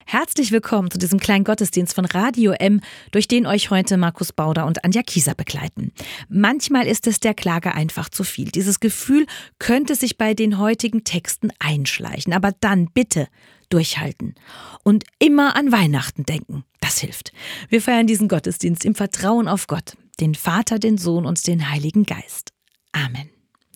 Herzlich willkommen zu diesem kleinen Gottesdienst von Radio M, durch den euch heute Markus Bauder und Anja Kieser begleiten. Manchmal ist es der Klage einfach zu viel. Dieses Gefühl könnte sich bei den heutigen Texten einschleichen. Aber dann bitte durchhalten und immer an Weihnachten denken. Das hilft. Wir feiern diesen Gottesdienst im Vertrauen auf Gott, den Vater, den Sohn und den Heiligen Geist. Amen.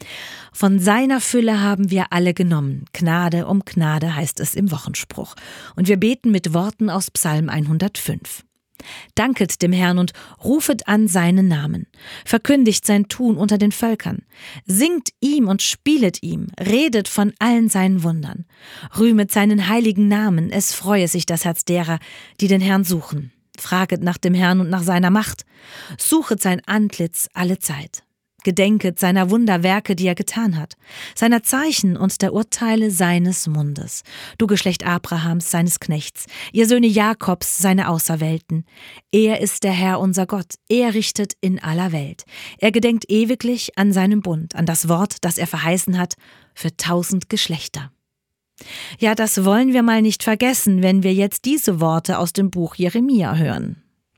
Von seiner Fülle haben wir alle genommen. Gnade um Gnade heißt es im Wochenspruch. Und wir beten mit Worten aus Psalm 105. Danket dem Herrn und rufet an seinen Namen. Verkündigt sein Tun unter den Völkern. Singt ihm und spielet ihm. Redet von allen seinen Wundern. Rühmet seinen heiligen Namen. Es freue sich das Herz derer, die den Herrn suchen. Fraget nach dem Herrn und nach seiner Macht. Suchet sein Antlitz alle Zeit. Gedenket seiner Wunderwerke, die er getan hat, seiner Zeichen und der Urteile seines Mundes. Du Geschlecht Abrahams, seines Knechts, ihr Söhne Jakobs, seine Auserwählten. Er ist der Herr unser Gott, er richtet in aller Welt. Er gedenkt ewiglich an seinem Bund, an das Wort, das er verheißen hat, für 1000 Geschlechter. Ja, das wollen wir mal nicht vergessen, wenn wir jetzt diese Worte aus dem Buch Jeremia hören.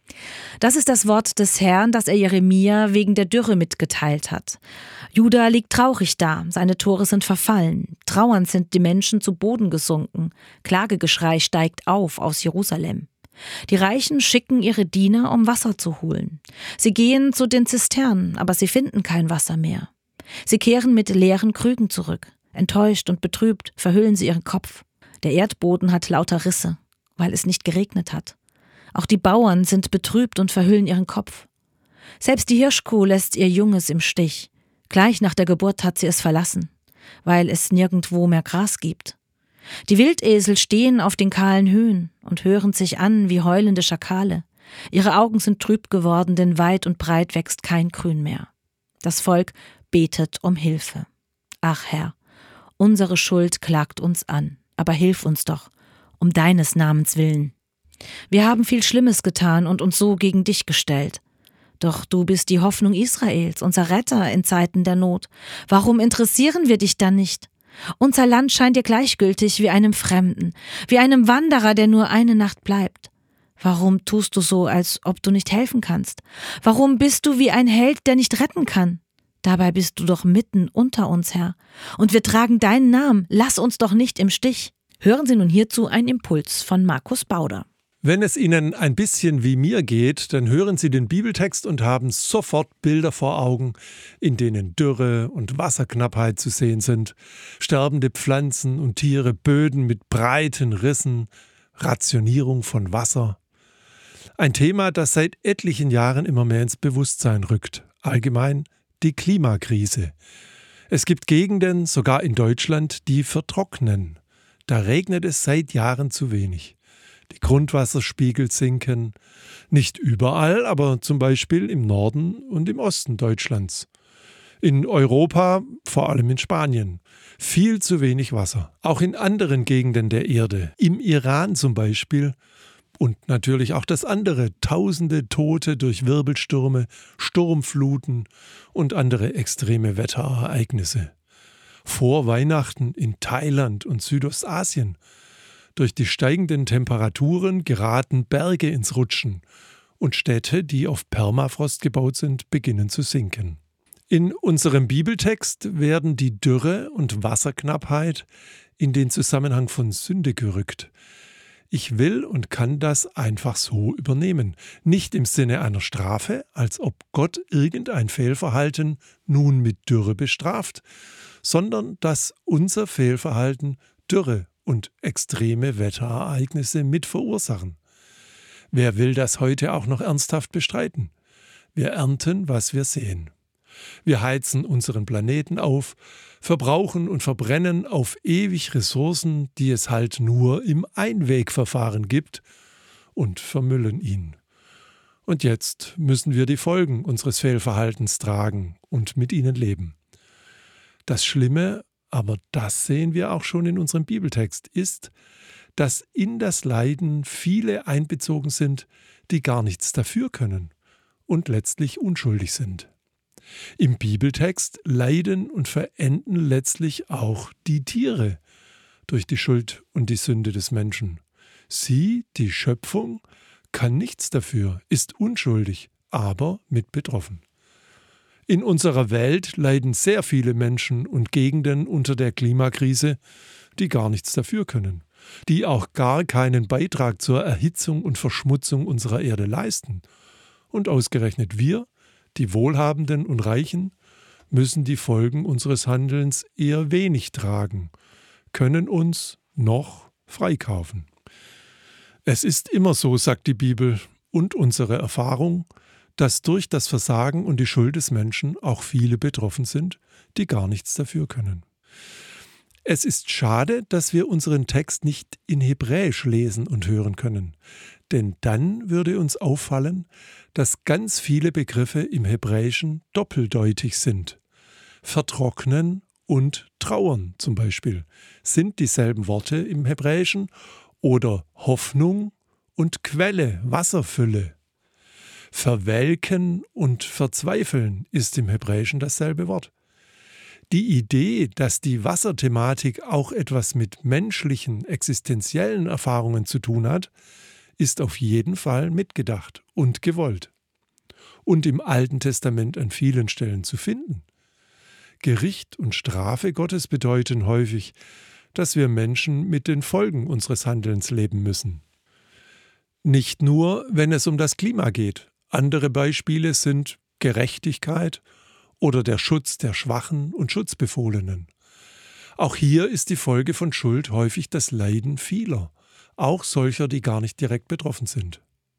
Das ist das Wort des Herrn, das er Jeremia wegen der Dürre mitgeteilt hat. Juda liegt traurig da, seine Tore sind verfallen, trauernd sind die Menschen zu Boden gesunken, Klagegeschrei steigt auf aus Jerusalem. Die Reichen schicken ihre Diener, um Wasser zu holen. Sie gehen zu den Zisternen, aber sie finden kein Wasser mehr. Sie kehren mit leeren Krügen zurück. Enttäuscht und betrübt verhüllen sie ihren Kopf. Der Erdboden hat lauter Risse, weil es nicht geregnet hat. Auch die Bauern sind betrübt und verhüllen ihren Kopf. Selbst die Hirschkuh lässt ihr Junges im Stich. Gleich nach der Geburt hat sie es verlassen, weil es nirgendwo mehr Gras gibt. Die Wildesel stehen auf den kahlen Höhen und hören sich an wie heulende Schakale. Ihre Augen sind trüb geworden, denn weit und breit wächst kein Grün mehr. Das Volk betet um Hilfe. Ach Herr, unsere Schuld klagt uns an, aber hilf uns doch, um deines Namens willen. Wir haben viel Schlimmes getan und uns so gegen dich gestellt. Doch du bist die Hoffnung Israels, unser Retter in Zeiten der Not. Warum interessieren wir dich dann nicht? Unser Land scheint dir gleichgültig wie einem Fremden, wie einem Wanderer, der nur eine Nacht bleibt. Warum tust du so, als ob du nicht helfen kannst? Warum bist du wie ein Held, der nicht retten kann? Dabei bist du doch mitten unter uns, Herr. Und wir tragen deinen Namen. Lass uns doch nicht im Stich. Hören Sie nun hierzu einen Impuls von Markus Bauder. Wenn es Ihnen ein bisschen wie mir geht, dann hören Sie den Bibeltext und haben sofort Bilder vor Augen, in denen Dürre und Wasserknappheit zu sehen sind, sterbende Pflanzen und Tiere, Böden mit breiten Rissen, Rationierung von Wasser. Ein Thema, das seit etlichen Jahren immer mehr ins Bewusstsein rückt. Allgemein die Klimakrise. Es gibt Gegenden, sogar in Deutschland, die vertrocknen. Da regnet es seit Jahren zu wenig. Die Grundwasserspiegel sinken, nicht überall, aber zum Beispiel im Norden und im Osten Deutschlands. In Europa, vor allem in Spanien, viel zu wenig Wasser. Auch in anderen Gegenden der Erde, im Iran zum Beispiel. Und natürlich auch das andere, tausende Tote durch Wirbelstürme, Sturmfluten und andere extreme Wetterereignisse. Vor Weihnachten in Thailand und Südostasien. Durch die steigenden Temperaturen geraten Berge ins Rutschen und Städte, die auf Permafrost gebaut sind, beginnen zu sinken. In unserem Bibeltext werden die Dürre und Wasserknappheit in den Zusammenhang von Sünde gerückt. Ich will und kann das einfach so übernehmen. Nicht im Sinne einer Strafe, als ob Gott irgendein Fehlverhalten nun mit Dürre bestraft, sondern dass unser Fehlverhalten Dürre und extreme Wetterereignisse mit verursachen. Wer will das heute auch noch ernsthaft bestreiten? Wir ernten, was wir sehen. Wir heizen unseren Planeten auf, verbrauchen und verbrennen auf ewig Ressourcen, die es halt nur im Einwegverfahren gibt, und vermüllen ihn. Und jetzt müssen wir die Folgen unseres Fehlverhaltens tragen und mit ihnen leben. Das Schlimme, aber das sehen wir auch schon in unserem Bibeltext, ist, dass in das Leiden viele einbezogen sind, die gar nichts dafür können und letztlich unschuldig sind. Im Bibeltext leiden und verenden letztlich auch die Tiere durch die Schuld und die Sünde des Menschen. Sie, die Schöpfung, kann nichts dafür, ist unschuldig, aber mit betroffen. In unserer Welt leiden sehr viele Menschen und Gegenden unter der Klimakrise, die gar nichts dafür können, die auch gar keinen Beitrag zur Erhitzung und Verschmutzung unserer Erde leisten. Und ausgerechnet wir, die Wohlhabenden und Reichen, müssen die Folgen unseres Handelns eher wenig tragen, können uns noch freikaufen. Es ist immer so, sagt die Bibel und unsere Erfahrung, dass durch das Versagen und die Schuld des Menschen auch viele betroffen sind, die gar nichts dafür können. Es ist schade, dass wir unseren Text nicht in Hebräisch lesen und hören können, denn dann würde uns auffallen, dass ganz viele Begriffe im Hebräischen doppeldeutig sind. Vertrocknen und trauern zum Beispiel sind dieselben Worte im Hebräischen oder Hoffnung und Quelle, Wasserfülle. Verwelken und verzweifeln ist im Hebräischen dasselbe Wort. Die Idee, dass die Wasserthematik auch etwas mit menschlichen, existenziellen Erfahrungen zu tun hat, ist auf jeden Fall mitgedacht und gewollt. Und im Alten Testament an vielen Stellen zu finden. Gericht und Strafe Gottes bedeuten häufig, dass wir Menschen mit den Folgen unseres Handelns leben müssen. Nicht nur, wenn es um das Klima geht. Andere Beispiele sind Gerechtigkeit oder der Schutz der Schwachen und Schutzbefohlenen. Auch hier ist die Folge von Schuld häufig das Leiden vieler, auch solcher, die gar nicht direkt betroffen sind.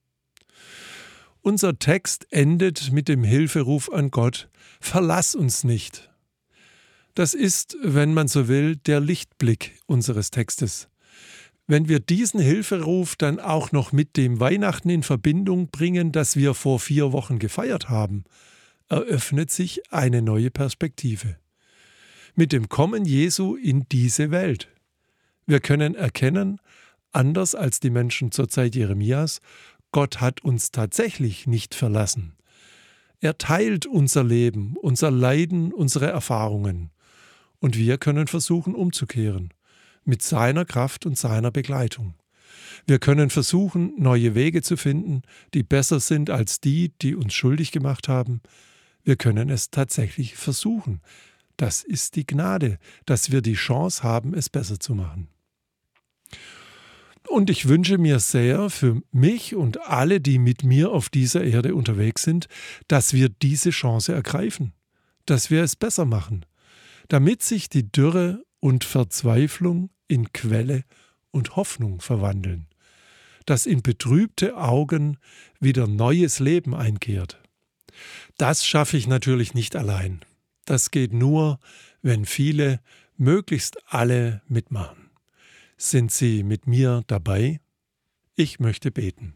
Unser Text endet mit dem Hilferuf an Gott: Verlass uns nicht. Das ist, wenn man so will, der Lichtblick unseres Textes. Wenn wir diesen Hilferuf dann auch noch mit dem Weihnachten in Verbindung bringen, das wir vor 4 Wochen gefeiert haben, eröffnet sich eine neue Perspektive. Mit dem Kommen Jesu in diese Welt. Wir können erkennen, anders als die Menschen zur Zeit Jeremias, Gott hat uns tatsächlich nicht verlassen. Er teilt unser Leben, unser Leiden, unsere Erfahrungen. Und wir können versuchen, umzukehren. Mit seiner Kraft und seiner Begleitung. Wir können versuchen, neue Wege zu finden, die besser sind als die, die uns schuldig gemacht haben. Wir können es tatsächlich versuchen. Das ist die Gnade, dass wir die Chance haben, es besser zu machen. Und ich wünsche mir sehr für mich und alle, die mit mir auf dieser Erde unterwegs sind, dass wir diese Chance ergreifen, dass wir es besser machen, damit sich die Dürre und Verzweiflung in Quelle und Hoffnung verwandeln, dass in betrübte Augen wieder neues Leben einkehrt. Das schaffe ich natürlich nicht allein. Das geht nur, wenn viele, möglichst alle mitmachen. Sind Sie mit mir dabei? Ich möchte beten.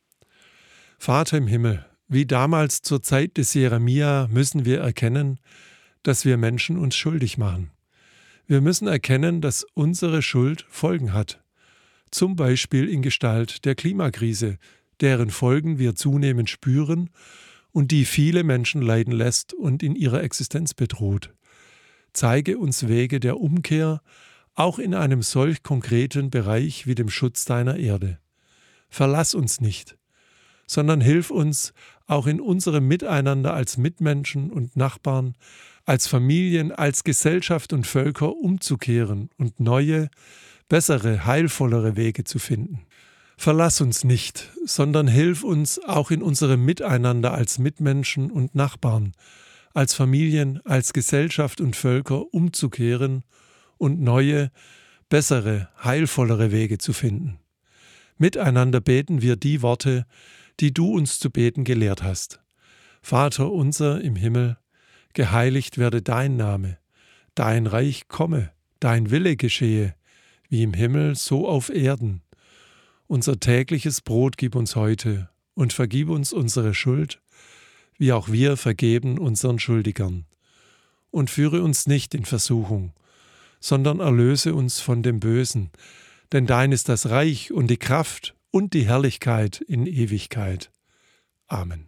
Vater im Himmel, wie damals zur Zeit des Jeremia müssen wir erkennen, dass wir Menschen uns schuldig machen. Wir müssen erkennen, dass unsere Schuld Folgen hat, zum Beispiel in Gestalt der Klimakrise, deren Folgen wir zunehmend spüren und die viele Menschen leiden lässt und in ihrer Existenz bedroht. Zeige uns Wege der Umkehr, auch in einem solch konkreten Bereich wie dem Schutz deiner Erde. Verlass uns nicht, sondern hilf uns, auch in unserem Miteinander als Mitmenschen und Nachbarn, als Familien, als Gesellschaft und Völker umzukehren und neue, bessere, heilvollere Wege zu finden. Verlass uns nicht, sondern hilf uns auch in unserem Miteinander als Mitmenschen und Nachbarn, als Familien, als Gesellschaft und Völker umzukehren und neue, bessere, heilvollere Wege zu finden. Miteinander beten wir die Worte, die du uns zu beten gelehrt hast. Vater unser im Himmel, geheiligt werde dein Name, dein Reich komme, dein Wille geschehe, wie im Himmel, so auf Erden. Unser tägliches Brot gib uns heute und vergib uns unsere Schuld, wie auch wir vergeben unseren Schuldigern. Und führe uns nicht in Versuchung, sondern erlöse uns von dem Bösen, denn dein ist das Reich und die Kraft und die Herrlichkeit in Ewigkeit. Amen.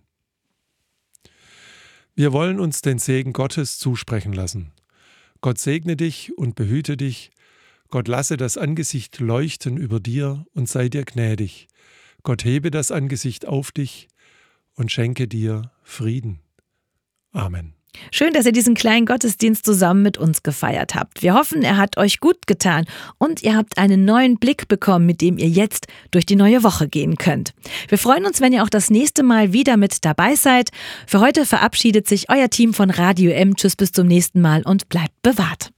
Wir wollen uns den Segen Gottes zusprechen lassen. Gott segne dich und behüte dich. Gott lasse das Angesicht leuchten über dir und sei dir gnädig. Gott hebe das Angesicht auf dich und schenke dir Frieden. Amen. Schön, dass ihr diesen kleinen Gottesdienst zusammen mit uns gefeiert habt. Wir hoffen, er hat euch gut getan und ihr habt einen neuen Blick bekommen, mit dem ihr jetzt durch die neue Woche gehen könnt. Wir freuen uns, wenn ihr auch das nächste Mal wieder mit dabei seid. Für heute verabschiedet sich euer Team von Radio M. Tschüss, bis zum nächsten Mal und bleibt bewahrt.